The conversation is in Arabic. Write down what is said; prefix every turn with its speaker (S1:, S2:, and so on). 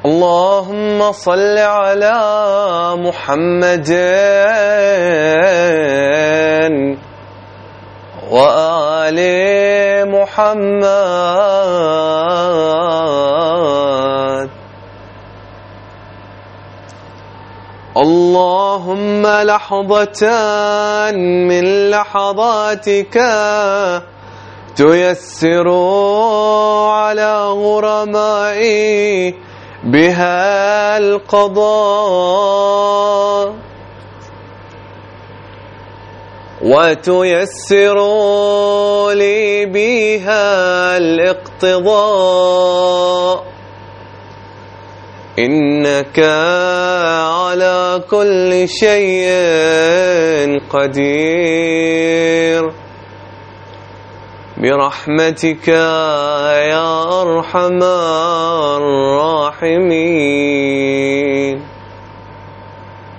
S1: اللهم صل على محمد وآل محمد. اللهم لحظة من لحظاتك تيسر على غرمائي بها القضاء، وتيسر لي بها الاقتضاء، إنك على كل شيء قدير برحمتك يا أرحم الراحمين.